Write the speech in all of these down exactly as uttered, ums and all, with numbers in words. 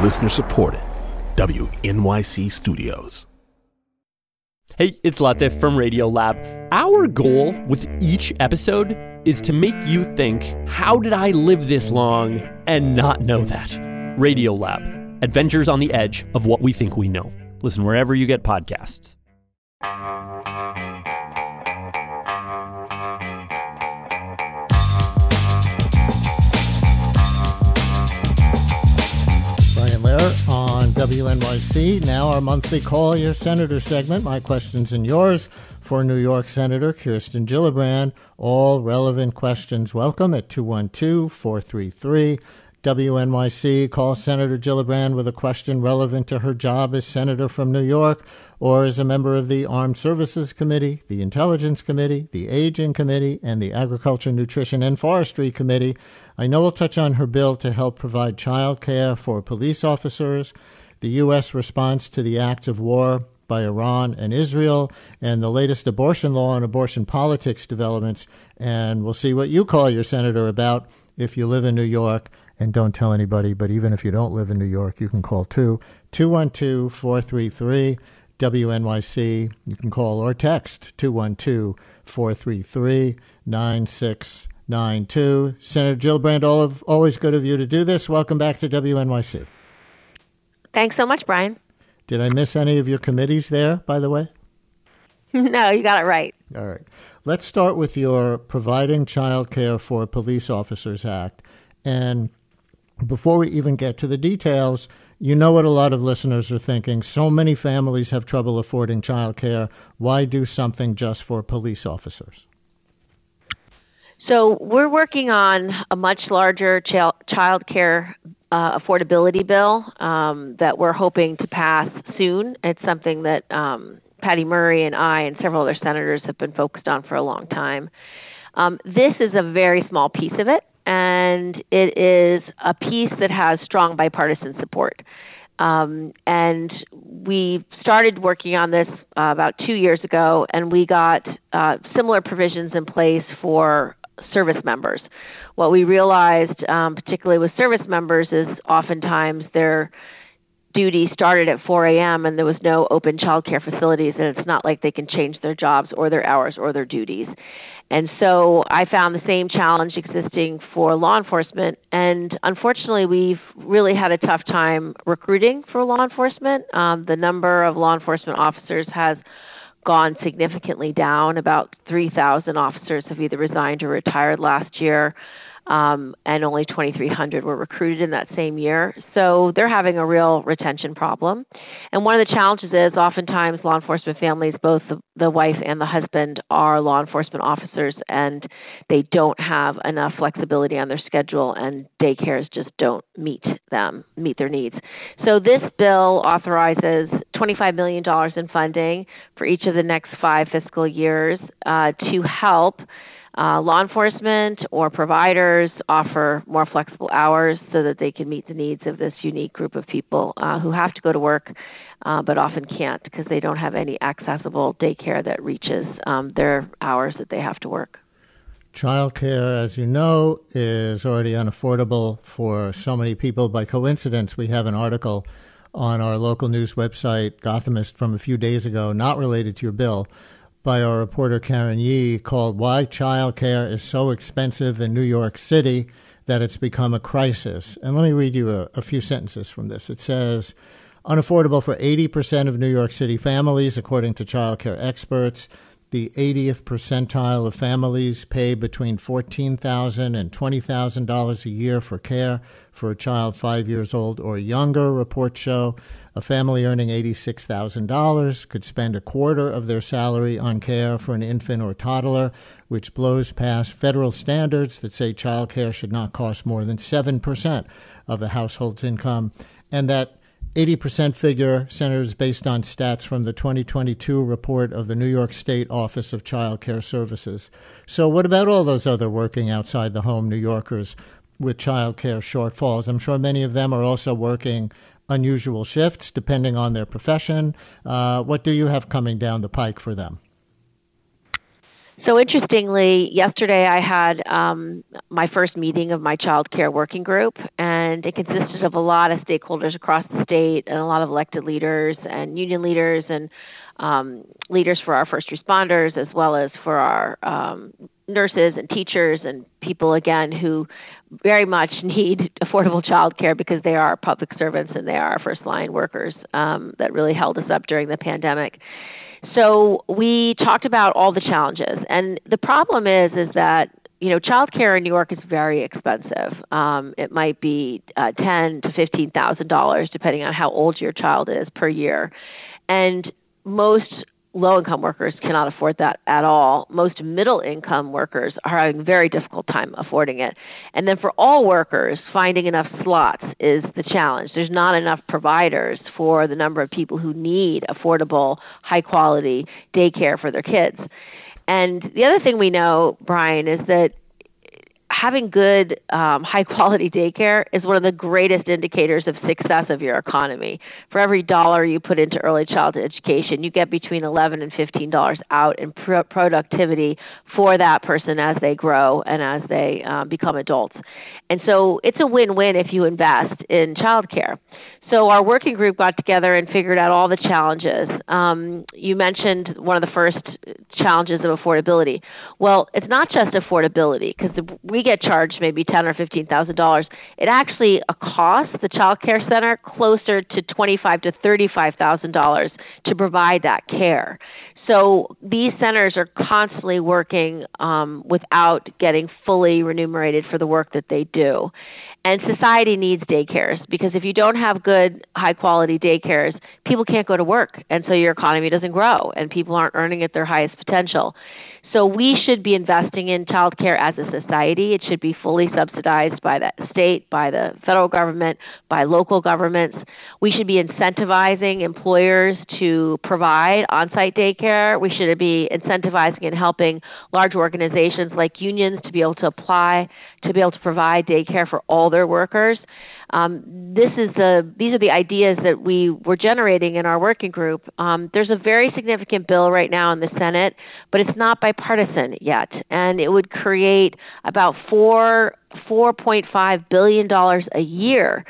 Listener supported. W N Y C Studios. Hey, it's Latif from Radiolab. Our goal with each episode is to make you think, how did I live this long and not know that? Radiolab, adventures on the edge of what we think we know. Listen wherever you get podcasts. Brian Lehrer on W N Y C. Now our monthly Call Your Senator segment, my questions and yours, for New York Senator Kirsten Gillibrand. All relevant questions welcome at two one two, four three three, W N Y C. Call Senator Gillibrand with a question relevant to her job as senator from New York or as a member of the Armed Services Committee, the Intelligence Committee, the Aging Committee, and the Agriculture, Nutrition, and Forestry Committee. I know we'll touch on her bill to help provide child care for police officers, the U S response to the acts of war by Iran and Israel, and the latest abortion law and abortion politics developments. And we'll see what you call your senator about if you live in New York. And don't tell anybody, but even if you don't live in New York, you can call too. two one two, four three three, W N Y C. You can call or text two one two, four three three, nine six nine two. Senator Gillibrand, always good of you to do this. Welcome back to W N Y C. Thanks so much, Brian. Did I miss any of your committees there, by the way? No, you got it right. All right. Let's start with your Providing Child Care for Police Officers Act. And before we even get to the details, you know what a lot of listeners are thinking. So many families have trouble affording child care. Why do something just for police officers? So we're working on a much larger child child care uh, affordability bill um, that we're hoping to pass soon. It's something that um, Patty Murray and I and several other senators have been focused on for a long time. Um, this is a very small piece of it, and it is a piece that has strong bipartisan support. Um, and we started working on this uh, about two years ago, and we got uh, similar provisions in place for service members. What we realized, um, particularly with service members, is oftentimes their duty started at four a.m. and there was no open child care facilities, and it's not like they can change their jobs or their hours or their duties. And so I found the same challenge existing for law enforcement. And unfortunately, we've really had a tough time recruiting for law enforcement. Um, the number of law enforcement officers has gone significantly down. About three thousand officers have either resigned or retired last year. Um, and only twenty-three hundred were recruited in that same year. So they're having a real retention problem. And one of the challenges is oftentimes law enforcement families, both the, the wife and the husband are law enforcement officers, and they don't have enough flexibility on their schedule, and daycares just don't meet them, meet their needs. So this bill authorizes twenty-five million dollars in funding for each of the next five fiscal years uh, to help Uh, law enforcement or providers offer more flexible hours so that they can meet the needs of this unique group of people uh, who have to go to work uh, but often can't because they don't have any accessible daycare that reaches um, their hours that they have to work. Childcare, as you know, is already unaffordable for so many people. By coincidence, we have an article on our local news website, Gothamist, from a few days ago, not related to your bill, by our reporter Karen Yee, called Why Child Care is So Expensive in New York City That It's Become a Crisis. And let me read you a, a few sentences from this. It says, unaffordable for eighty percent of New York City families, according to child care experts. The eightieth percentile of families pay between fourteen thousand dollars and twenty thousand dollars a year for care for a child five years old or younger. Reports show a family earning eighty-six thousand dollars could spend a quarter of their salary on care for an infant or toddler, which blows past federal standards that say child care should not cost more than seven percent of a household's income. And that eighty percent figure, Senator, is based on stats from the twenty twenty-two report of the New York State Office of Child Care Services. So what about all those other working outside the home New Yorkers with child care shortfalls? I'm sure many of them are also working unusual shifts depending on their profession. Uh, what do you have coming down the pike for them? So interestingly, yesterday I had um, my first meeting of my child care working group, and and it consisted of a lot of stakeholders across the state and a lot of elected leaders and union leaders and um, leaders for our first responders, as well as for our um, nurses and teachers and people, again, who very much need affordable childcare because they are public servants and they are our first line workers um, that really held us up during the pandemic. So we talked about all the challenges, and the problem is, is that you know, childcare in New York is very expensive. Um, it might be uh, ten to fifteen thousand dollars, depending on how old your child is per year, and most low-income workers cannot afford that at all. Most middle-income workers are having a very difficult time affording it. And then for all workers, finding enough slots is the challenge. There's not enough providers for the number of people who need affordable, high-quality daycare for their kids. And the other thing we know, Brian, is that having good, um, high-quality daycare is one of the greatest indicators of success of your economy. For every dollar you put into early childhood education, you get between eleven and fifteen dollars out in pro- productivity for that person as they grow and as they um, become adults. And so it's a win-win if you invest in childcare. So our working group got together and figured out all the challenges. Um, you mentioned one of the first challenges of affordability. Well, it's not just affordability, because we get charged maybe ten thousand dollars or fifteen thousand dollars. It actually costs the child care center closer to twenty-five thousand to thirty-five thousand dollars to provide that care. So these centers are constantly working um, without getting fully remunerated for the work that they do. And society needs daycares, because if you don't have good, high-quality daycares, people can't go to work, and so your economy doesn't grow, and people aren't earning at their highest potential. So we should be investing in childcare as a society. It should be fully subsidized by the state, by the federal government, by local governments. We should be incentivizing employers to provide on-site daycare. We should be incentivizing and helping large organizations like unions to be able to apply, to be able to provide daycare for all their workers. Um, this is the, these are the ideas that we were generating in our working group. Um, there's a very significant bill right now in the Senate, but it's not bipartisan yet, and it would create about four four point five billion dollars a year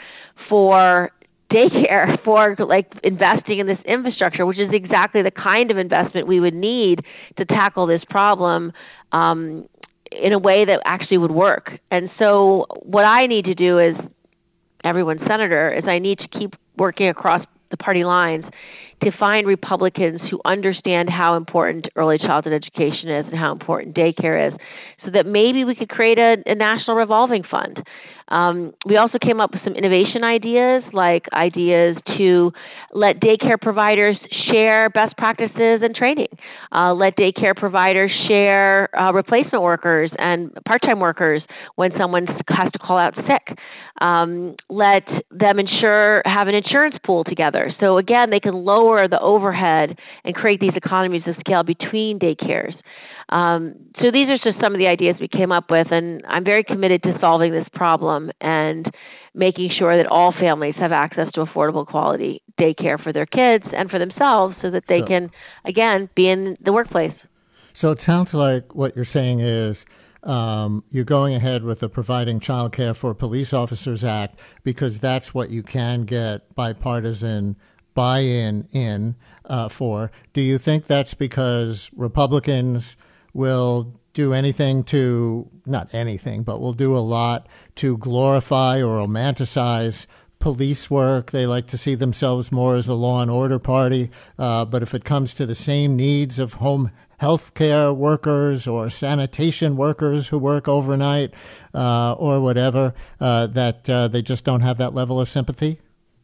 for daycare, for like investing in this infrastructure, which is exactly the kind of investment we would need to tackle this problem um, in a way that actually would work. And so what I need to do is, everyone's senator, is I need to keep working across the party lines to find Republicans who understand how important early childhood education is and how important daycare is, so that maybe we could create a, a national revolving fund. Um, we also came up with some innovation ideas, like ideas to let daycare providers share best practices and training, uh, let daycare providers share uh, replacement workers and part-time workers when someone has to call out sick, um, let them insure, have an insurance pool together. So again, they can lower the overhead and create these economies of scale between daycares. Um, so these are just some of the ideas we came up with, and I'm very committed to solving this problem and making sure that all families have access to affordable quality daycare for their kids and for themselves, so that they so, can, again, be in the workplace. So it sounds like what you're saying is um, you're going ahead with the Providing Child Care for Police Officers Act because that's what you can get bipartisan buy-in in uh, for. Do you think that's because Republicans will do anything to, not anything, but will do a lot to glorify or romanticize police work? They like to see themselves more as a law and order party. Uh, but if it comes to the same needs of home health care workers or sanitation workers who work overnight uh, or whatever, uh, that uh, they just don't have that level of sympathy?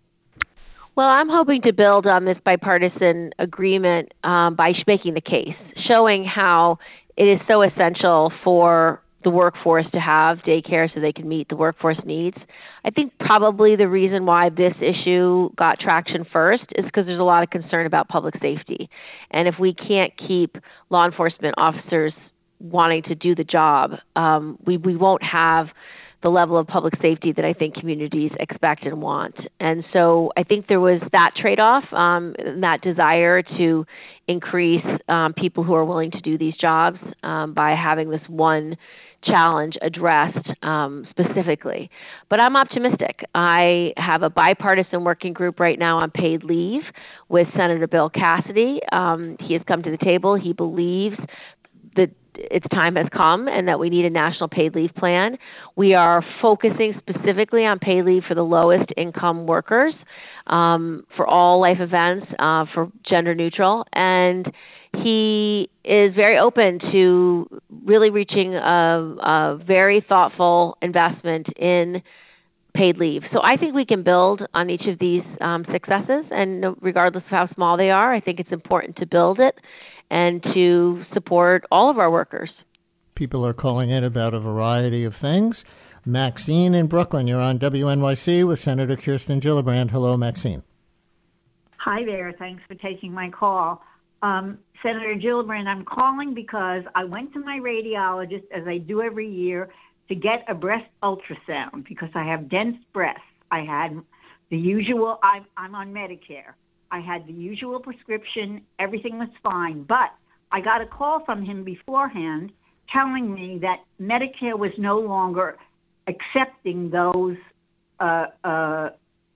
Well, I'm hoping to build on this bipartisan agreement um, by making the case, showing how it is so essential for the workforce to have daycare so they can meet the workforce needs. I think probably the reason why this issue got traction first is because there's a lot of concern about public safety. And if we can't keep law enforcement officers wanting to do the job, um, we, we won't have the level of public safety that I think communities expect and want. And so I think there was that trade-off, um, that desire to increase um, people who are willing to do these jobs um, by having this one challenge addressed um, specifically. But I'm optimistic. I have a bipartisan working group right now on paid leave with Senator Bill Cassidy. Um, he has come to the table. He believes that its time has come and that we need a national paid leave plan. We are focusing specifically on paid leave for the lowest income workers, um, for all life events, uh, for gender neutral. And he is very open to really reaching a, a very thoughtful investment in paid leave. So I think we can build on each of these um, successes, and regardless of how small they are, I think it's important to build it and to support all of our workers. People are calling in about a variety of things. Maxine in Brooklyn, you're on W N Y C with Senator Kirsten Gillibrand. Hello, Maxine. Hi there. Thanks for taking my call. Um, Senator Gillibrand, I'm calling because I went to my radiologist, as I do every year, to get a breast ultrasound because I have dense breasts. I had the usual, I'm, I'm on Medicare. I had the usual prescription. Everything was fine. But I got a call from him beforehand telling me that Medicare was no longer accepting those uh, uh,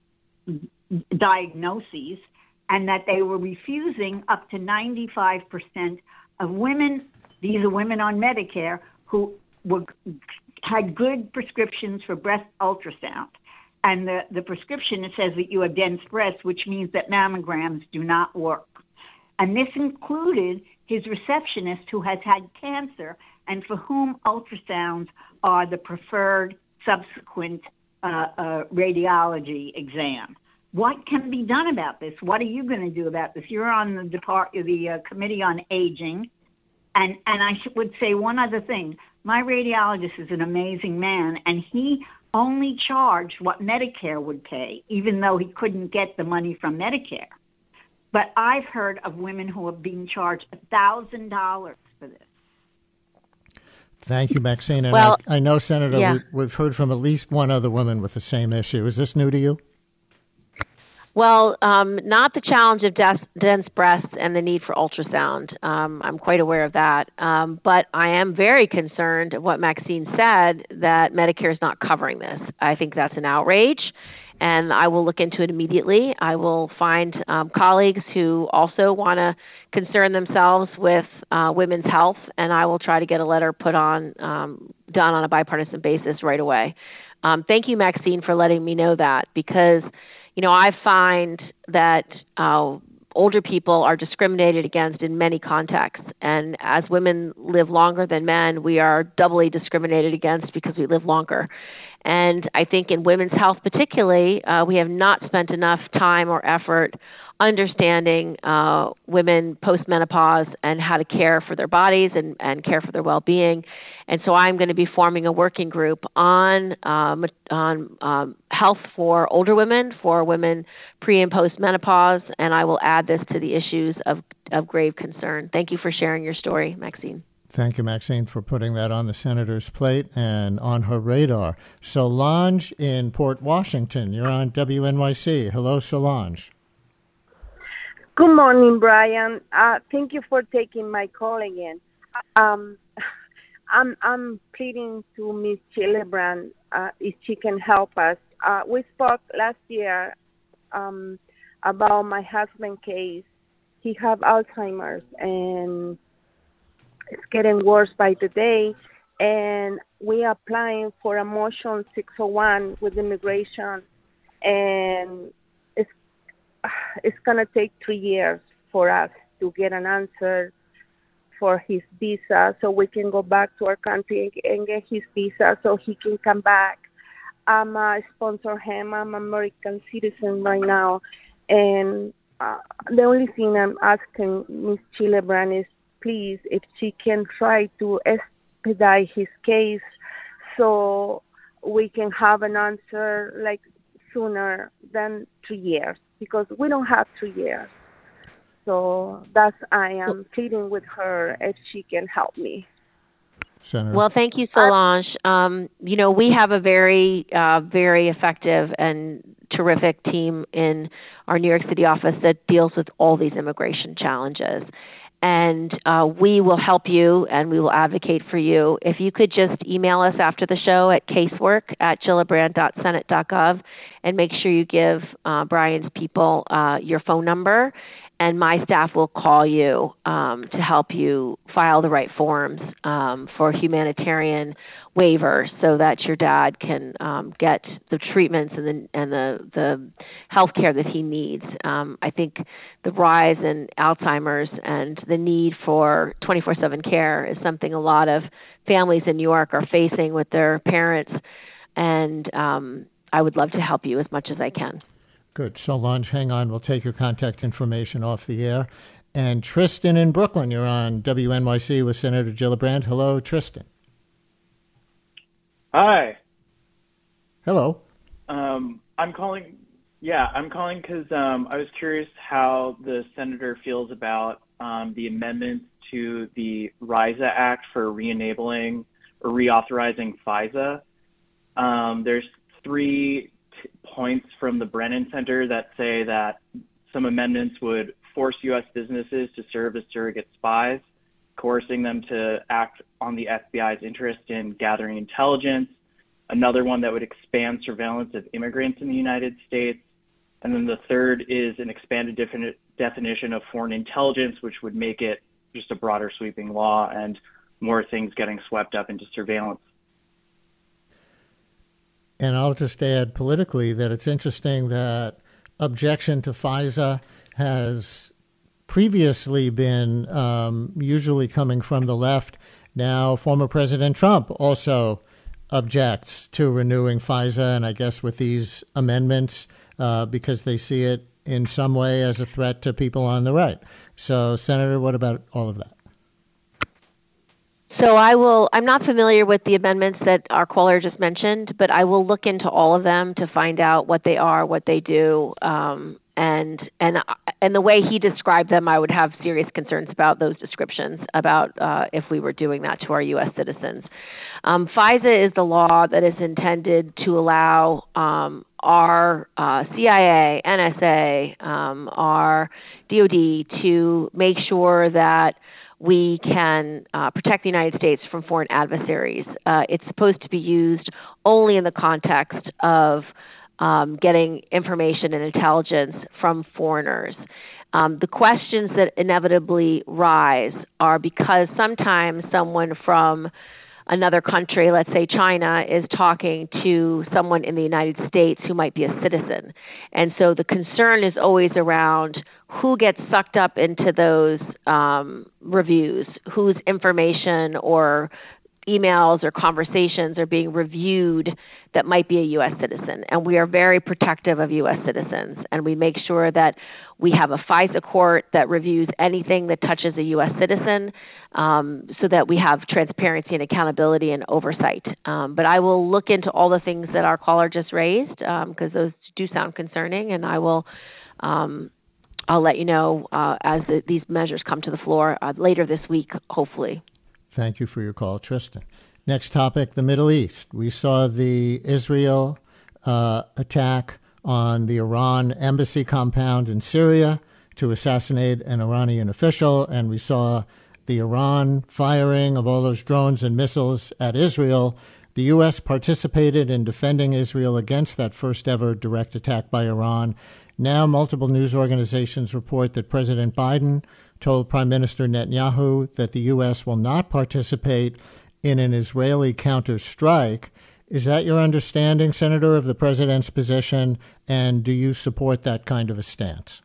diagnoses, and that they were refusing up to ninety-five percent of women, these are women on Medicare, who were, had good prescriptions for breast ultrasound. And the, the prescription, it says that you have dense breasts, which means that mammograms do not work. And this included his receptionist who has had cancer and for whom ultrasounds are the preferred subsequent uh, uh, radiology exam. What can be done about this? What are you going to do about this? You're on the depart, the uh, Committee on Aging. And, and I would say one other thing. My radiologist is an amazing man, and he only charged what Medicare would pay, even though he couldn't get the money from Medicare. But I've heard of women who are being charged one thousand dollars for this. Thank you, Maxine. And well, I, I know, Senator, yeah. we, we've heard from at least one other woman with the same issue. Is this new to you? Well, um, not the challenge of dense, dense breasts and the need for ultrasound. Um, I'm quite aware of that. Um, but I am very concerned of what Maxine said, that Medicare is not covering this. I think that's an outrage, and I will look into it immediately. I will find um, colleagues who also want to concern themselves with uh, women's health, and I will try to get a letter put on, um, done on a bipartisan basis right away. Um, thank you, Maxine, for letting me know that, because you know, I find that uh, older people are discriminated against in many contexts. And as women live longer than men, we are doubly discriminated against because we live longer. And I think in women's health particularly, uh, we have not spent enough time or effort understanding uh, women post-menopause and how to care for their bodies and, and care for their well-being. And so I'm going to be forming a working group on um, on um, health for older women, for women pre- and post-menopause, and I will add this to the issues of, of grave concern. Thank you for sharing your story, Maxine. Thank you, Maxine, for putting that on the senator's plate and on her radar. Solange in Port Washington, you're on W N Y C. Hello, Solange. Good morning, Brian. Uh, thank you for taking my call again. Um, I'm I'm pleading to Miz Gillibrand uh, if she can help us. Uh, we spoke last year um, about my husband's case. He have Alzheimer's, and it's getting worse by the day. And we are applying for a motion six oh one with immigration, and it's it's gonna take three years for us to get an answer for his visa, so we can go back to our country and get his visa so he can come back. I'm a sponsor him. I'm an American citizen right now. And uh, the only thing I'm asking Miz Gillibrand is, please, if she can try to expedite his case so we can have an answer like sooner than three years, because we don't have three years. So that's I am pleading with her if she can help me. Senator. Well, thank you, Solange. Um, you know, we have a very, uh, very effective and terrific team in our New York City office that deals with all these immigration challenges. and uh, we will help you and we will advocate for you. If you could just email us after the show at casework at gillibrand dot senate dot gov and make sure you give uh, Brian's people uh, your phone number, and my staff will call you um, to help you file the right forms um, for humanitarian waiver so that your dad can um, get the treatments and the, and the, the health care that he needs. Um, I think the rise in Alzheimer's and the need for twenty-four seven care is something a lot of families in New York are facing with their parents, and um, I would love to help you as much as I can. Good. Solange, hang on. We'll take your contact information off the air. And Tristan in Brooklyn, you're on W N Y C with Senator Gillibrand. Hello, Tristan. Hi. Hello. Um, I'm calling. Yeah, I'm calling because um, I was curious how the senator feels about um, the amendments to the RISA Act for re-enabling or reauthorizing FISA. Um, there's three t- points from the Brennan Center that say that some amendments would force U S businesses to serve as surrogate spies, coercing them to act on the F B I's interest in gathering intelligence. Another one that would expand surveillance of immigrants in the United States. And then the third is an expanded defini- definition of foreign intelligence, which would make it just a broader sweeping law and more things getting swept up into surveillance. And I'll just add politically that it's interesting that objection to FISA has previously been um, usually coming from the left. Now, former President Trump also objects to renewing FISA, and I guess with these amendments, uh, because they see it in some way as a threat to people on the right. So, Senator, what about all of that? So I will, I'm not familiar with the amendments that our caller just mentioned, but I will look into all of them to find out what they are, what they do, um, and and and the way he described them, I would have serious concerns about those descriptions, about uh, if we were doing that to our U S citizens. Um, FISA is the law that is intended to allow um, our uh, C I A, N S A, um, our D O D to make sure that we can uh, protect the United States from foreign adversaries. Uh, it's supposed to be used only in the context of um, getting information and intelligence from foreigners. Um, the questions that inevitably rise are because sometimes someone from another country, let's say China, is talking to someone in the United States who might be a citizen. And so the concern is always around who gets sucked up into those um, reviews, whose information or emails or conversations are being reviewed that might be a U S citizen. And we are very protective of U S citizens. And we make sure that we have a FISA court that reviews anything that touches a U S citizen, um, so that we have transparency and accountability and oversight. Um, but I will look into all the things that our caller just raised, because um, those do sound concerning, and I will um, I'll let you know uh, as the, these measures come to the floor uh, later this week, hopefully. Thank you for your call, Tristan. Next topic, the Middle East. We saw the Israel uh, attack on the Iran embassy compound in Syria to assassinate an Iranian official, and we saw the Iran firing of all those drones and missiles at Israel. The U S participated in defending Israel against that first ever direct attack by Iran. Now, multiple news organizations report that President Biden told Prime Minister Netanyahu that the U S will not participate in an Israeli counterstrike. Is that your understanding, Senator, of the president's position, and do you support that kind of a stance?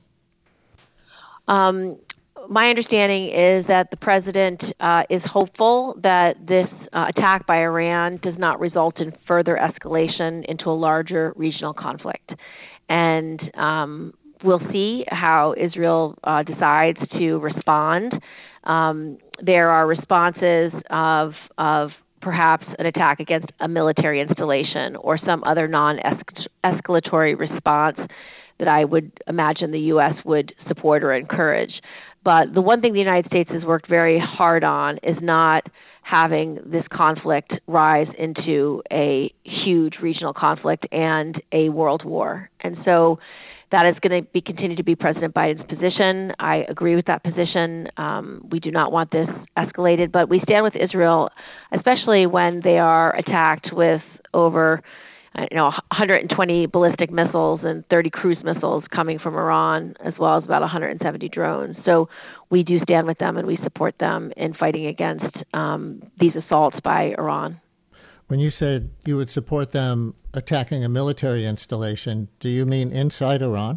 Um, my understanding is that the president uh, is hopeful that this uh, attack by Iran does not result in further escalation into a larger regional conflict. And um, we'll see how Israel uh, decides to respond. Um, there are responses of of perhaps an attack against a military installation or some other non-escalatory response that I would imagine the U S would support or encourage. But the one thing the United States has worked very hard on is not having this conflict rise into a huge regional conflict and a world war. And so that is going to be continue to be President Biden's position. I agree with that position. Um, we do not want this escalated, but we stand with Israel, especially when they are attacked with over, you know, one hundred twenty ballistic missiles and thirty cruise missiles coming from Iran, as well as about one hundred seventy drones. So we do stand with them and we support them in fighting against um, these assaults by Iran. When you said you would support them attacking a military installation, do you mean inside Iran?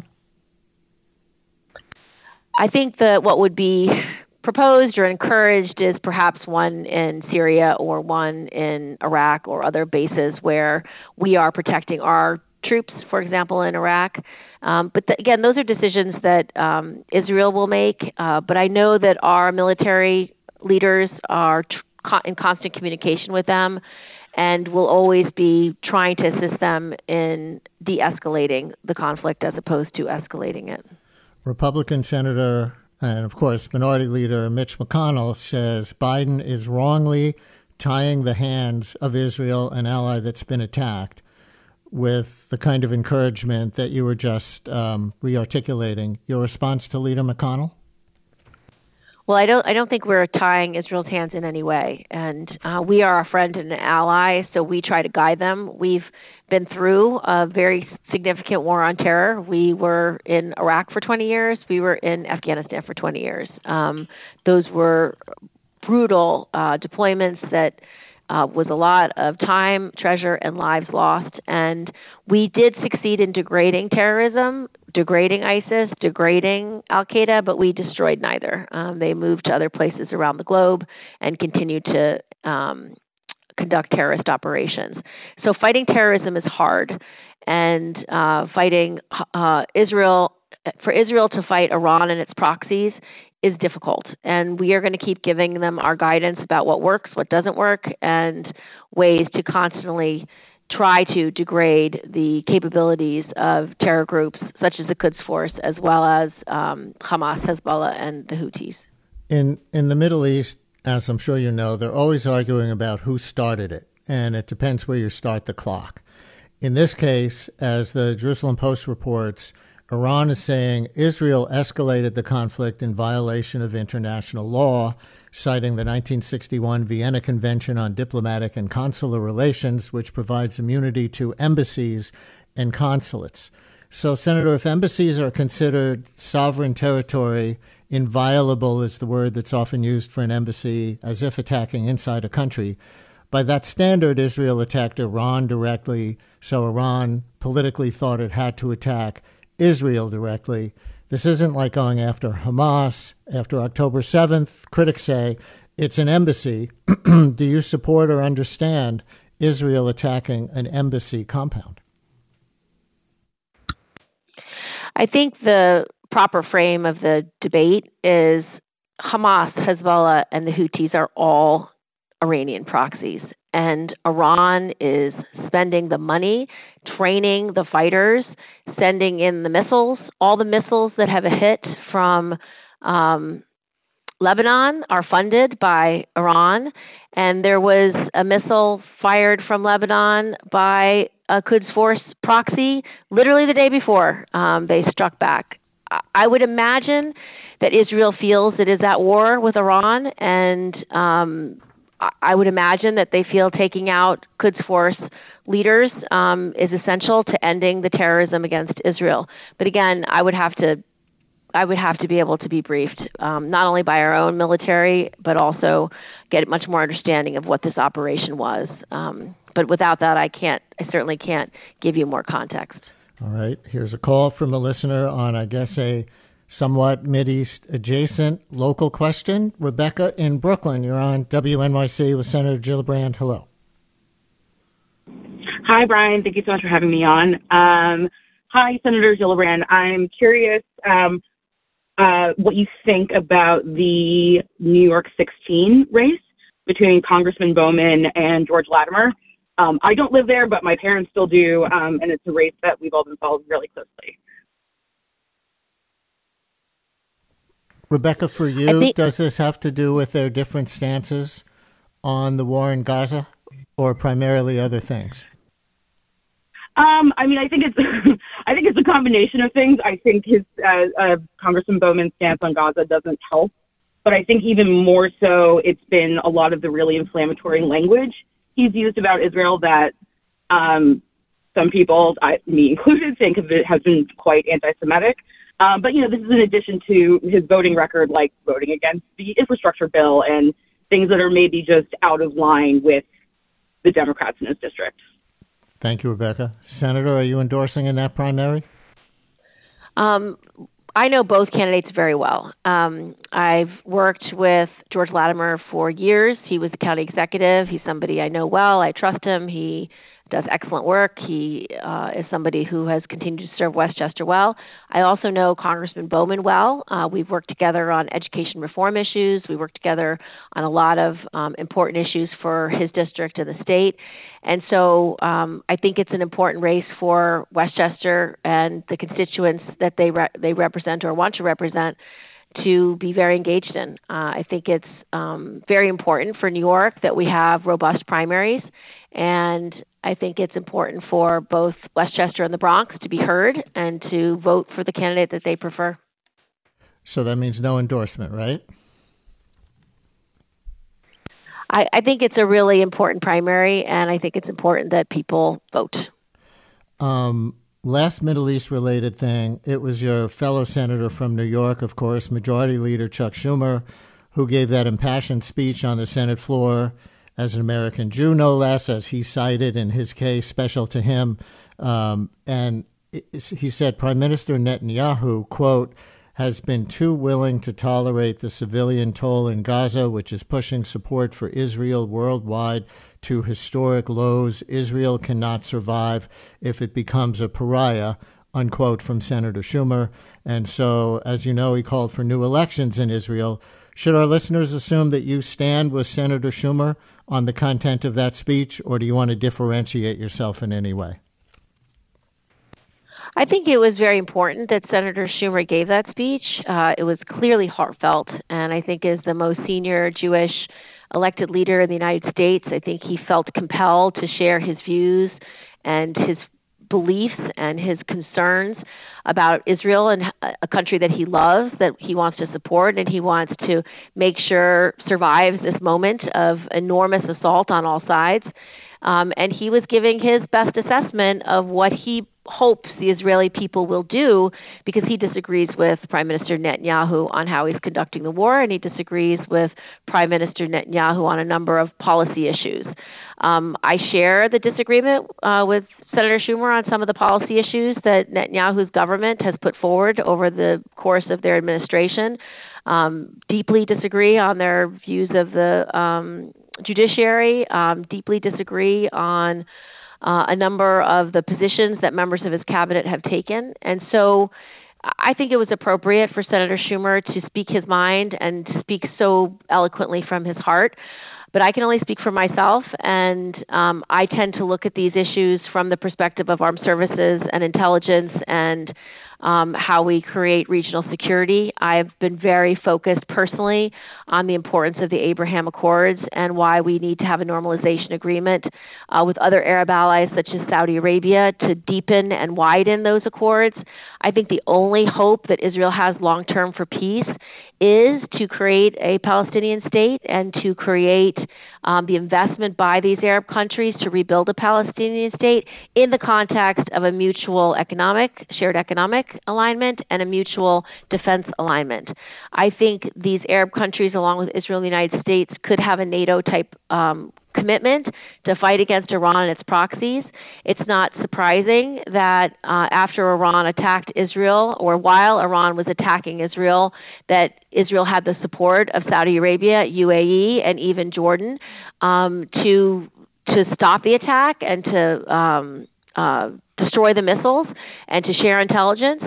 I think that what would be proposed or encouraged is perhaps one in Syria or one in Iraq or other bases where we are protecting our troops, for example, in Iraq. Um, but the, again, those are decisions that um, Israel will make. Uh, but I know that our military leaders are tr- in constant communication with them, and will always be trying to assist them in de-escalating the conflict as opposed to escalating it. Republican Senator and, of course, Minority Leader Mitch McConnell says Biden is wrongly tying the hands of Israel, an ally that's been attacked, with the kind of encouragement that you were just um, re-articulating. Your response to Leader McConnell? Well, I don't. I don't think we're tying Israel's hands in any way, and uh, we are a friend and an ally. So we try to guide them. We've been through a very significant war on terror. We were in Iraq for twenty years. We were in Afghanistan for twenty years. Um, those were brutal uh, deployments that uh, was a lot of time, treasure, and lives lost. And we did succeed in degrading terrorism, degrading ISIS, degrading Al-Qaeda, but we destroyed neither. Um, they moved to other places around the globe and continued to um, conduct terrorist operations. So fighting terrorism is hard, and uh, fighting uh, Israel, for Israel to fight Iran and its proxies is difficult. And we are going to keep giving them our guidance about what works, what doesn't work, and ways to constantly try to degrade the capabilities of terror groups such as the Quds Force, as well as um, Hamas, Hezbollah, and the Houthis. In in the Middle East, as I'm sure you know, they're always arguing about who started it, and it depends where you start the clock. In this case, as the Jerusalem Post reports, Iran is saying Israel escalated the conflict in violation of international law, citing the nineteen sixty-one Vienna Convention on Diplomatic and Consular Relations, which provides immunity to embassies and consulates. So, Senator, if embassies are considered sovereign territory, inviolable is the word that's often used for an embassy, as if attacking inside a country. By that standard, Israel attacked Iran directly, so Iran politically thought it had to attack Israel directly. This isn't like going after Hamas after October seventh. Critics say it's an embassy. Do you support or understand Israel attacking an embassy compound? I think the proper frame of the debate is Hamas, Hezbollah, and the Houthis are all Iranian proxies. And Iran is spending the money, training the fighters, sending in the missiles. All the missiles that have a hit from um, Lebanon are funded by Iran. And there was a missile fired from Lebanon by a Quds Force proxy literally the day before um, they struck back. I would imagine that Israel feels it is at war with Iran, and um, I would imagine that they feel taking out Quds Force leaders um, is essential to ending the terrorism against Israel. But again, I would have to, I would have to be able to be briefed um, not only by our own military, but also get much more understanding of what this operation was. Um, but without that, I can't. I certainly can't give you more context. All right. Here's a call from a listener on, I guess, a somewhat Mideast adjacent local question. Rebecca in Brooklyn, you're on W N Y C with Senator Gillibrand. Hello. Hi, Brian. Thank you so much for having me on. Um, hi, Senator Gillibrand. I'm curious um, uh, what you think about the New York sixteen race between Congressman Bowman and George Latimer. Um, I don't live there, but my parents still do, um, and it's a race that we've all been following really closely. Rebecca, for you, think- does this have to do with their different stances on the war in Gaza, or primarily other things? Um, I mean, I think it's I think it's a combination of things. I think his uh, uh, Congressman Bowman's stance on Gaza doesn't help, but I think even more so, it's been a lot of the really inflammatory language he's used about Israel that um, some people, I, me included, think of it has been quite anti-Semitic. Um, but you know, this is in addition to his voting record, like voting against the infrastructure bill and things that are maybe just out of line with the Democrats in his district. Thank you, Rebecca. Senator, are you endorsing in that primary? Um, I know both candidates very well. Um, I've worked with George Latimer for years. He was the county executive. He's somebody I know well. I trust him. He does excellent work. He uh, is somebody who has continued to serve Westchester well. I also know Congressman Bowman well. Uh, we've worked together on education reform issues. We worked together on a lot of um, important issues for his district and the state. And so um, I think it's an important race for Westchester and the constituents that they re- they represent or want to represent to be very engaged in. Uh, I think it's um, very important for New York that we have robust primaries. And I think it's important for both Westchester and the Bronx to be heard and to vote for the candidate that they prefer. So that means no endorsement, right? I, I think it's a really important primary, and I think it's important that people vote. Um, last Middle East-related thing, it was your fellow senator from New York, of course, Majority Leader Chuck Schumer, who gave that impassioned speech on the Senate floor as an American Jew, no less, as he cited in his case, special to him. Um, and it, he said, Prime Minister Netanyahu, quote, has been too willing to tolerate the civilian toll in Gaza, which is pushing support for Israel worldwide to historic lows. Israel cannot survive if it becomes a pariah, unquote, from Senator Schumer. And so, as you know, he called for new elections in Israel. Should our listeners assume that you stand with Senator Schumer on the content of that speech, or do you want to differentiate yourself in any way? I think it was very important that Senator Schumer gave that speech. Uh, it was clearly heartfelt, and I think as the most senior Jewish elected leader in the United States, I think he felt compelled to share his views and his beliefs and his concerns about Israel and a country that he loves, that he wants to support, and he wants to make sure survives this moment of enormous assault on all sides. Um, and he was giving his best assessment of what he hopes the Israeli people will do, because he disagrees with Prime Minister Netanyahu on how he's conducting the war, and he disagrees with Prime Minister Netanyahu on a number of policy issues. Um, I share the disagreement uh, with Senator Schumer on some of the policy issues that Netanyahu's government has put forward over the course of their administration. Um, deeply disagree on their views of the um, judiciary, um, deeply disagree on uh, a number of the positions that members of his cabinet have taken. And so I think it was appropriate for Senator Schumer to speak his mind and to speak so eloquently from his heart. But I can only speak for myself, and um, I tend to look at these issues from the perspective of armed services and intelligence and um, how we create regional security. I've been very focused personally on the importance of the Abraham Accords and why we need to have a normalization agreement uh, with other Arab allies such as Saudi Arabia to deepen and widen those accords. I think the only hope that Israel has long-term for peace is to create a Palestinian state and to create um, the investment by these Arab countries to rebuild a Palestinian state in the context of a mutual economic, shared economic alignment and a mutual defense alignment. I think these Arab countries, along with Israel and the United States, could have a NATO-type um, commitment to fight against Iran and its proxies. It's not surprising that uh, after Iran attacked Israel, or while Iran was attacking Israel, that Israel had the support of Saudi Arabia, U A E, and even Jordan um, to to stop the attack and to um, uh, destroy the missiles and to share intelligence.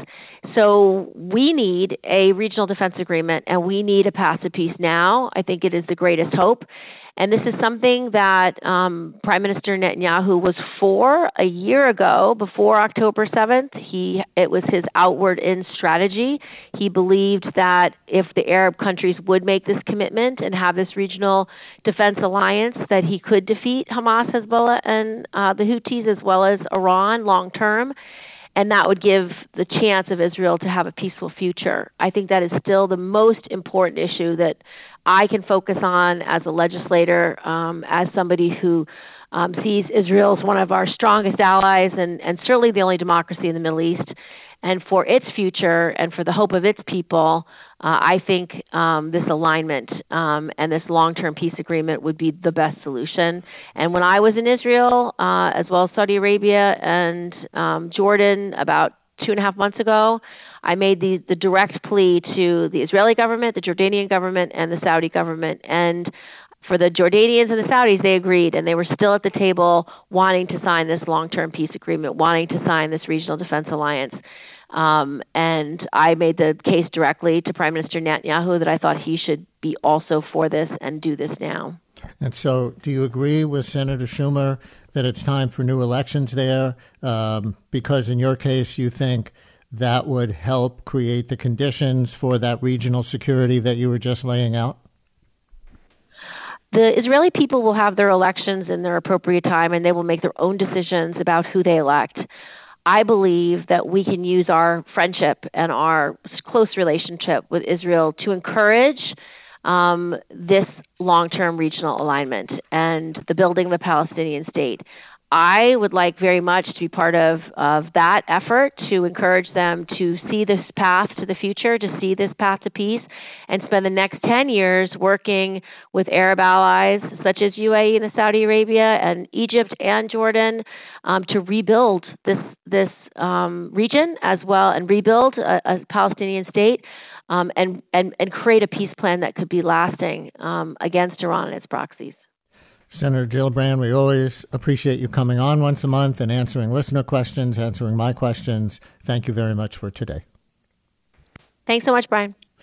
So we need a regional defense agreement, and we need a path to peace now. I think it is the greatest hope. And this is something that um, Prime Minister Netanyahu was for a year ago, before October seventh. He it was his outward-in strategy. He believed that if the Arab countries would make this commitment and have this regional defense alliance, that he could defeat Hamas, Hezbollah, and uh, the Houthis, as well as Iran long term. And that would give the chance of Israel to have a peaceful future. I think that is still the most important issue that I can focus on as a legislator, um, as somebody who um, sees Israel as one of our strongest allies and, and certainly the only democracy in the Middle East. And for its future and for the hope of its people, uh, I think um, this alignment um, and this long-term peace agreement would be the best solution. And when I was in Israel, uh, as well as Saudi Arabia and um, Jordan about two and a half months ago, I made the, the direct plea to the Israeli government, the Jordanian government, and the Saudi government. And for the Jordanians and the Saudis, they agreed, and they were still at the table wanting to sign this long-term peace agreement, wanting to sign this regional defense alliance. Um, and I made the case directly to Prime Minister Netanyahu that I thought he should be also for this and do this now. And so do you agree with Senator Schumer that it's time for new elections there? Um, because in your case, you think that would help create the conditions for that regional security that you were just laying out? The Israeli people will have their elections in their appropriate time, and they will make their own decisions about who they elect. I believe that we can use our friendship and our close relationship with Israel to encourage um, this long-term regional alignment and the building of a Palestinian state. I would like very much to be part of, of that effort to encourage them to see this path to the future, to see this path to peace, and spend the next ten years working with Arab allies such as U A E and the Saudi Arabia and Egypt and Jordan um, to rebuild this this um, region as well and rebuild a, a Palestinian state um, and, and, and create a peace plan that could be lasting um, against Iran and its proxies. Senator Gillibrand, we always appreciate you coming on once a month and answering listener questions, answering my questions. Thank you very much for today. Thanks so much, Brian.